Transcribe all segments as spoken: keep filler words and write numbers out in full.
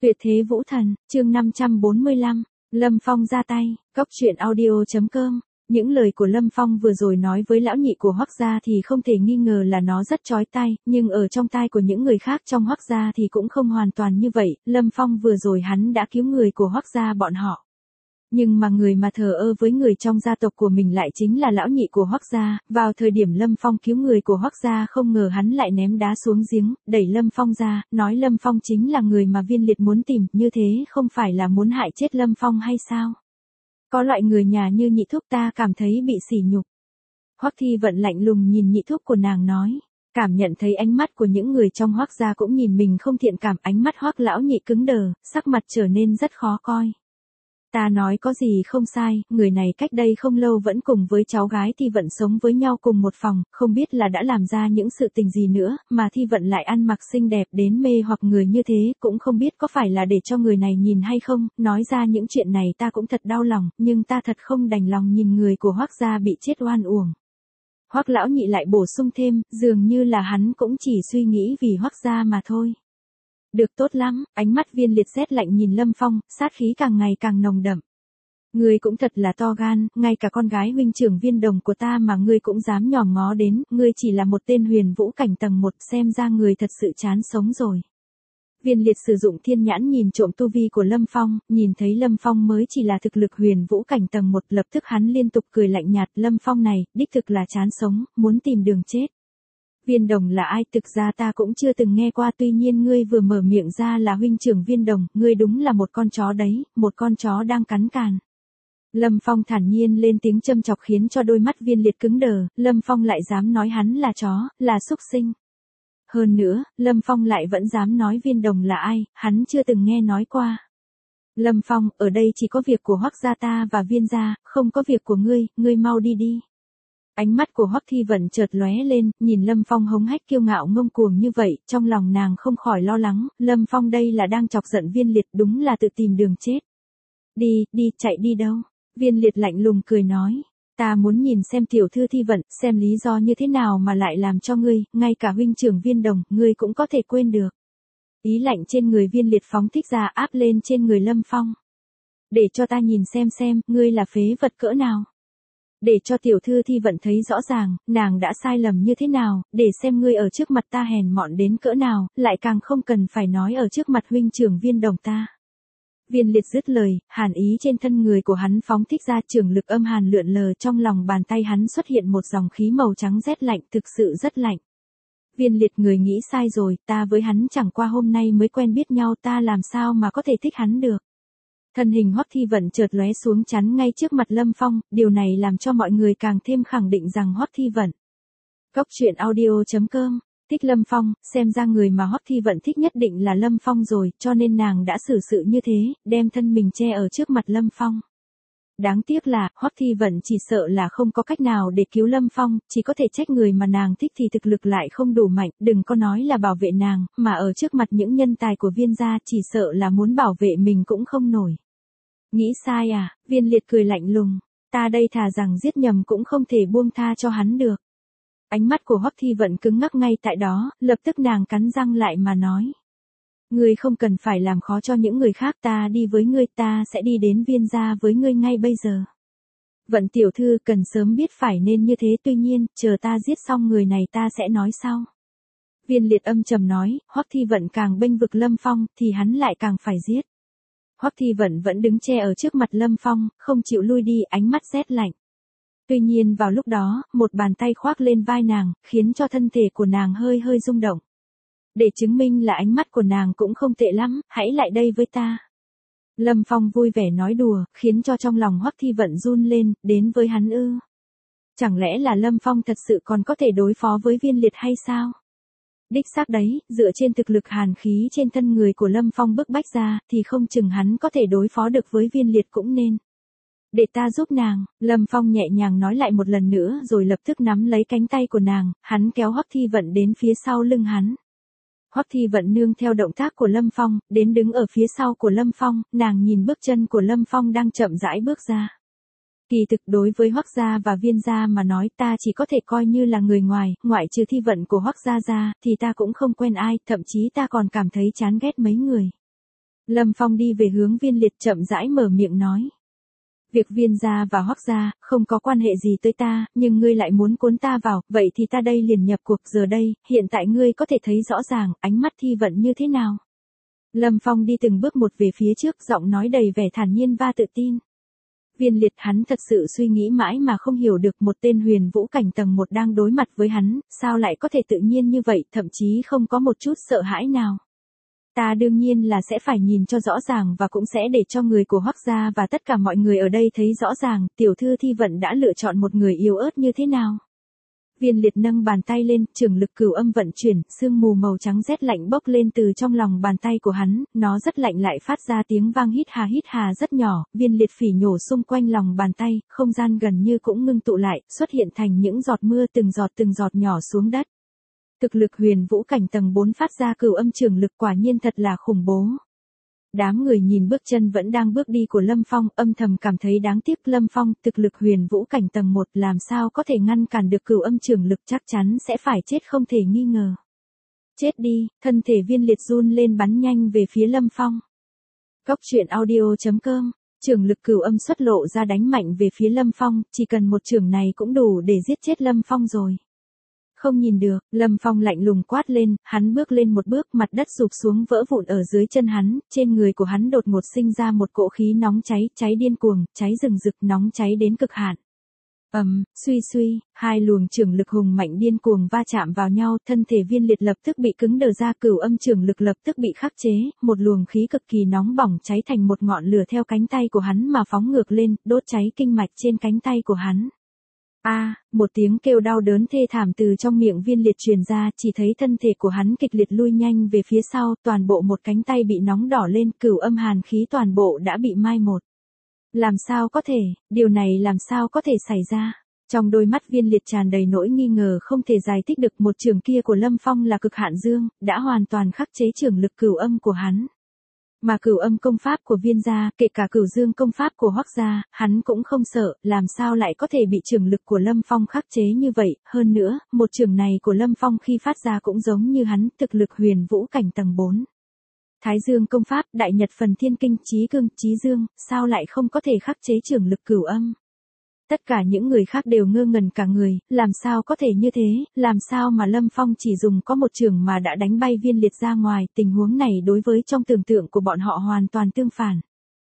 Tuyệt thế vũ thần, chương năm trăm bốn mươi lăm, Lâm Phong ra tay, cốc truyện audio chấm com. Những lời của Lâm Phong vừa rồi nói với lão nhị của Hoắc gia thì không thể nghi ngờ là nó rất chói tai, nhưng ở trong tai của những người khác trong Hoắc gia thì cũng không hoàn toàn như vậy, Lâm Phong vừa rồi hắn đã cứu người của Hoắc gia bọn họ. Nhưng mà người mà thờ ơ với người trong gia tộc của mình lại chính là lão nhị của Hoắc gia, vào thời điểm Lâm Phong cứu người của Hoắc gia không ngờ hắn lại ném đá xuống giếng, đẩy Lâm Phong ra, nói Lâm Phong chính là người mà Viên Liệt muốn tìm, như thế không phải là muốn hại chết Lâm Phong hay sao? Có loại người nhà như nhị thúc ta cảm thấy bị sỉ nhục. Hoắc Thi Vận lạnh lùng nhìn nhị thúc của nàng nói, cảm nhận thấy ánh mắt của những người trong Hoắc gia cũng nhìn mình không thiện cảm, ánh mắt Hoắc lão nhị cứng đờ, sắc mặt trở nên rất khó coi. Ta nói có gì không sai, người này cách đây không lâu vẫn cùng với cháu gái Thi Vận sống với nhau cùng một phòng, không biết là đã làm ra những sự tình gì nữa, mà Thi Vận lại ăn mặc xinh đẹp đến mê hoặc người như thế, cũng không biết có phải là để cho người này nhìn hay không, nói ra những chuyện này ta cũng thật đau lòng, nhưng ta thật không đành lòng nhìn người của Hoắc gia bị chết oan uổng. Hoắc lão nhị lại bổ sung thêm, dường như là hắn cũng chỉ suy nghĩ vì Hoắc gia mà thôi. Được, tốt lắm, ánh mắt Viên Liệt rét lạnh nhìn Lâm Phong, sát khí càng ngày càng nồng đậm. Ngươi cũng thật là to gan, ngay cả con gái huynh trưởng Viên Đồng của ta mà ngươi cũng dám nhòm ngó đến, ngươi chỉ là một tên huyền vũ cảnh tầng một, xem ra người thật sự chán sống rồi. Viên Liệt sử dụng thiên nhãn nhìn trộm tu vi của Lâm Phong, nhìn thấy Lâm Phong mới chỉ là thực lực huyền vũ cảnh tầng một, lập tức hắn liên tục cười lạnh nhạt, Lâm Phong này, đích thực là chán sống, muốn tìm đường chết. Viên Đồng là ai, thực ra ta cũng chưa từng nghe qua, tuy nhiên ngươi vừa mở miệng ra là huynh trưởng Viên Đồng, ngươi đúng là một con chó đấy, một con chó đang cắn càn. Lâm Phong thản nhiên lên tiếng châm chọc khiến cho đôi mắt Viên Liệt cứng đờ, Lâm Phong lại dám nói hắn là chó, là súc sinh. Hơn nữa, Lâm Phong lại vẫn dám nói Viên Đồng là ai, hắn chưa từng nghe nói qua. Lâm Phong, ở đây chỉ có việc của Hoắc gia ta và Viên gia, không có việc của ngươi, ngươi mau đi đi. Ánh mắt của Hoắc Thi Vận chợt lóe lên, nhìn Lâm Phong hống hách kiêu ngạo ngông cuồng như vậy, trong lòng nàng không khỏi lo lắng, Lâm Phong đây là đang chọc giận Viên Liệt, đúng là tự tìm đường chết. Đi, đi, chạy đi đâu? Viên Liệt lạnh lùng cười nói, ta muốn nhìn xem tiểu thư Thi Vận, xem lý do như thế nào mà lại làm cho ngươi, ngay cả huynh trưởng Viên Đồng, ngươi cũng có thể quên được. Ý lạnh trên người Viên Liệt phóng thích ra áp lên trên người Lâm Phong. Để cho ta nhìn xem xem, ngươi là phế vật cỡ nào. Để cho tiểu thư Thi Vận thấy rõ ràng, nàng đã sai lầm như thế nào, để xem ngươi ở trước mặt ta hèn mọn đến cỡ nào, lại càng không cần phải nói ở trước mặt huynh trưởng Viên Đồng ta. Viên Liệt dứt lời, hàn ý trên thân người của hắn phóng thích ra, trường lực âm hàn lượn lờ, trong lòng bàn tay hắn xuất hiện một dòng khí màu trắng rét lạnh, thực sự rất lạnh. Viên Liệt, người nghĩ sai rồi, ta với hắn chẳng qua hôm nay mới quen biết nhau, ta làm sao mà có thể thích hắn được. Thân hình Hoắc Thi Vận chợt lóe xuống chắn ngay trước mặt Lâm Phong, điều này làm cho mọi người càng thêm khẳng định rằng Hoắc Thi Vận. Cốc truyện audio chấm com, thích Lâm Phong, xem ra người mà Hoắc Thi Vận thích nhất định là Lâm Phong rồi, cho nên nàng đã xử sự như thế, đem thân mình che ở trước mặt Lâm Phong. Đáng tiếc là, Hoắc Thi Vận chỉ sợ là không có cách nào để cứu Lâm Phong, chỉ có thể trách người mà nàng thích thì thực lực lại không đủ mạnh, đừng có nói là bảo vệ nàng, mà ở trước mặt những nhân tài của Viên gia chỉ sợ là muốn bảo vệ mình cũng không nổi. Nghĩ sai à? Viên Liệt cười lạnh lùng, ta đây thà rằng giết nhầm cũng không thể buông tha cho hắn được. Ánh mắt của Hoắc Thi Vận cứng ngắc ngay tại đó, lập tức nàng cắn răng lại mà nói. Ngươi không cần phải làm khó cho những người khác, ta đi với ngươi, ta sẽ đi đến Viên gia với ngươi ngay bây giờ. Vận tiểu thư cần sớm biết phải nên như thế, tuy nhiên, chờ ta giết xong người này ta sẽ nói sau. Viên Liệt âm trầm nói, Hoắc Thi Vận càng bênh vực Lâm Phong, thì hắn lại càng phải giết. Hoắc Thi Vận vẫn đứng che ở trước mặt Lâm Phong, không chịu lui đi, ánh mắt rét lạnh. Tuy nhiên vào lúc đó, một bàn tay khoác lên vai nàng, khiến cho thân thể của nàng hơi hơi rung động. Để chứng minh là ánh mắt của nàng cũng không tệ lắm, hãy lại đây với ta. Lâm Phong vui vẻ nói đùa, khiến cho trong lòng Hoắc Thi Vận run lên, đến với hắn ư. Chẳng lẽ là Lâm Phong thật sự còn có thể đối phó với Viên Liệt hay sao? Đích xác đấy, dựa trên thực lực hàn khí trên thân người của Lâm Phong bức bách ra, thì không chừng hắn có thể đối phó được với Viên Liệt cũng nên. Để ta giúp nàng, Lâm Phong nhẹ nhàng nói lại một lần nữa rồi lập tức nắm lấy cánh tay của nàng, hắn kéo Hoắc Thi Vận đến phía sau lưng hắn. Hoắc Thi Vận nương theo động tác của Lâm Phong, đến đứng ở phía sau của Lâm Phong, nàng nhìn bước chân của Lâm Phong đang chậm rãi bước ra. Kỳ thực đối với Hoắc gia và Viên gia mà nói, ta chỉ có thể coi như là người ngoài, ngoại trừ Thi Vận của Hoắc gia ra, thì ta cũng không quen ai, thậm chí ta còn cảm thấy chán ghét mấy người. Lâm Phong đi về hướng Viên Liệt chậm rãi mở miệng nói. Việc Viên gia và Hoắc gia không có quan hệ gì tới ta, nhưng ngươi lại muốn cuốn ta vào, vậy thì ta đây liền nhập cuộc giờ đây, hiện tại ngươi có thể thấy rõ ràng, ánh mắt Thi Vận như thế nào. Lâm Phong đi từng bước một về phía trước, giọng nói đầy vẻ thản nhiên và tự tin. Viên Liệt hắn thật sự suy nghĩ mãi mà không hiểu được một tên huyền vũ cảnh tầng một đang đối mặt với hắn, sao lại có thể tự nhiên như vậy, thậm chí không có một chút sợ hãi nào. Ta đương nhiên là sẽ phải nhìn cho rõ ràng và cũng sẽ để cho người của Hoắc gia và tất cả mọi người ở đây thấy rõ ràng, tiểu thư Thi Vận đã lựa chọn một người yếu ớt như thế nào. Viên Liệt nâng bàn tay lên, trường lực cửu âm vận chuyển, sương mù màu trắng rét lạnh bốc lên từ trong lòng bàn tay của hắn, nó rất lạnh lại phát ra tiếng vang hít hà hít hà rất nhỏ, Viên Liệt phỉ nhổ xung quanh lòng bàn tay, không gian gần như cũng ngưng tụ lại, xuất hiện thành những giọt mưa từng giọt từng giọt nhỏ xuống đất. Thực lực huyền vũ cảnh tầng bốn phát ra cửu âm trường lực quả nhiên thật là khủng bố. Đám người nhìn bước chân vẫn đang bước đi của Lâm Phong, âm thầm cảm thấy đáng tiếc. Lâm Phong, thực lực huyền vũ cảnh tầng một làm sao có thể ngăn cản được cửu âm trường lực, chắc chắn sẽ phải chết không thể nghi ngờ. Chết đi, thân thể Viên Liệt run lên bắn nhanh về phía Lâm Phong. Cốc truyện audio chấm com, trường lực cửu âm xuất lộ ra đánh mạnh về phía Lâm Phong, chỉ cần một trường này cũng đủ để giết chết Lâm Phong rồi. Không nhìn được, Lâm Phong lạnh lùng quát lên, hắn bước lên một bước, mặt đất sụp xuống vỡ vụn ở dưới chân hắn, trên người của hắn đột ngột sinh ra một cỗ khí nóng cháy, cháy điên cuồng, cháy rừng rực, nóng cháy đến cực hạn. Ầm, um, suy suy, hai luồng trường lực hùng mạnh điên cuồng va chạm vào nhau, thân thể Viên Liệt lập tức bị cứng đờ ra, cửu âm trường lực lập tức bị khắc chế, một luồng khí cực kỳ nóng bỏng cháy thành một ngọn lửa theo cánh tay của hắn mà phóng ngược lên, đốt cháy kinh mạch trên cánh tay của hắn. A, à, một tiếng kêu đau đớn thê thảm từ trong miệng Viên Liệt truyền ra, chỉ thấy thân thể của hắn kịch liệt lui nhanh về phía sau, toàn bộ một cánh tay bị nóng đỏ lên, cửu âm hàn khí toàn bộ đã bị mai một. Làm sao có thể, điều này làm sao có thể xảy ra? Trong đôi mắt Viên Liệt tràn đầy nỗi nghi ngờ không thể giải thích được, một trường kia của Lâm Phong là cực hạn dương, đã hoàn toàn khắc chế trường lực cửu âm của hắn. Mà cửu âm công pháp của Viên gia, kể cả cửu dương công pháp của Hoắc gia, hắn cũng không sợ, làm sao lại có thể bị trường lực của Lâm Phong khắc chế như vậy, hơn nữa, một trường này của Lâm Phong khi phát ra cũng giống như hắn, thực lực huyền vũ cảnh tầng bốn. Thái dương công pháp, đại nhật phần thiên kinh, chí cương, chí dương, sao lại không có thể khắc chế trường lực cửu âm? Tất cả những người khác đều ngơ ngẩn cả người, làm sao có thể như thế, làm sao mà Lâm Phong chỉ dùng có một trường mà đã đánh bay Viên Liệt ra ngoài, tình huống này đối với trong tưởng tượng của bọn họ hoàn toàn tương phản.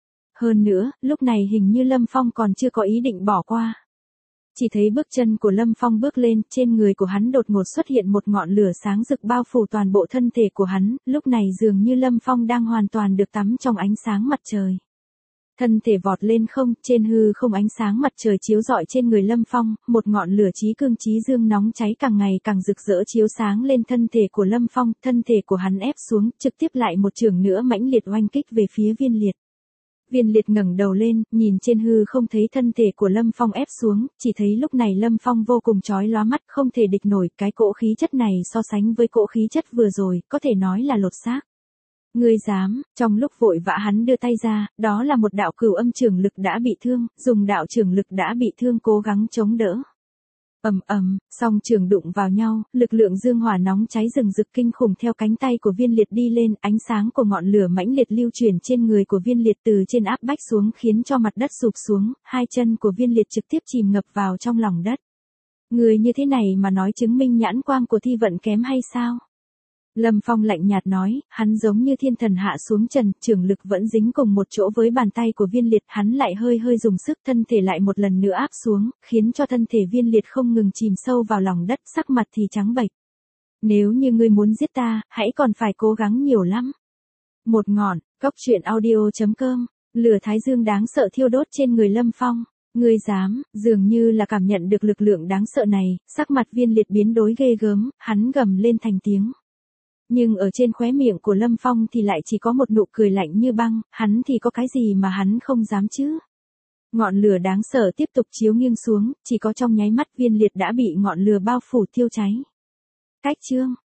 Hơn nữa, lúc này hình như Lâm Phong còn chưa có ý định bỏ qua. Chỉ thấy bước chân của Lâm Phong bước lên, trên người của hắn đột ngột xuất hiện một ngọn lửa sáng rực bao phủ toàn bộ thân thể của hắn, lúc này dường như Lâm Phong đang hoàn toàn được tắm trong ánh sáng mặt trời. Thân thể vọt lên không, trên hư không ánh sáng mặt trời chiếu rọi trên người Lâm Phong, một ngọn lửa chí cương chí dương nóng cháy càng ngày càng rực rỡ chiếu sáng lên thân thể của Lâm Phong, thân thể của hắn ép xuống, trực tiếp lại một trường nữa mãnh liệt oanh kích về phía Viên Liệt. Viên Liệt ngẩng đầu lên, nhìn trên hư không thấy thân thể của Lâm Phong ép xuống, chỉ thấy lúc này Lâm Phong vô cùng chói lóa mắt, không thể địch nổi, cái cỗ khí chất này so sánh với cỗ khí chất vừa rồi, có thể nói là lột xác. Ngươi dám, trong lúc vội vã hắn đưa tay ra, đó là một đạo cửu âm trường lực đã bị thương, dùng đạo trường lực đã bị thương cố gắng chống đỡ. Ầm ầm, song trường đụng vào nhau, lực lượng dương hỏa nóng cháy rừng rực kinh khủng theo cánh tay của Viên Liệt đi lên, ánh sáng của ngọn lửa mãnh liệt lưu chuyển trên người của Viên Liệt từ trên áp bách xuống khiến cho mặt đất sụp xuống, hai chân của Viên Liệt trực tiếp chìm ngập vào trong lòng đất. Người như thế này mà nói chứng minh nhãn quang của Thi Vận kém hay sao? Lâm Phong lạnh nhạt nói, hắn giống như thiên thần hạ xuống trần, trường lực vẫn dính cùng một chỗ với bàn tay của Viên Liệt, hắn lại hơi hơi dùng sức, thân thể lại một lần nữa áp xuống, khiến cho thân thể Viên Liệt không ngừng chìm sâu vào lòng đất, sắc mặt thì trắng bệch. Nếu như ngươi muốn giết ta, hãy còn phải cố gắng nhiều lắm. Một ngọn, cốc truyện audio chấm com, lửa thái dương đáng sợ thiêu đốt trên người Lâm Phong. Ngươi dám, dường như là cảm nhận được lực lượng đáng sợ này, sắc mặt Viên Liệt biến đổi ghê gớm, hắn gầm lên thành tiếng. Nhưng ở trên khóe miệng của Lâm Phong thì lại chỉ có một nụ cười lạnh như băng, hắn thì có cái gì mà hắn không dám chứ? Ngọn lửa đáng sợ tiếp tục chiếu nghiêng xuống, chỉ có trong nháy mắt Viên Liệt đã bị ngọn lửa bao phủ thiêu cháy. Cách chương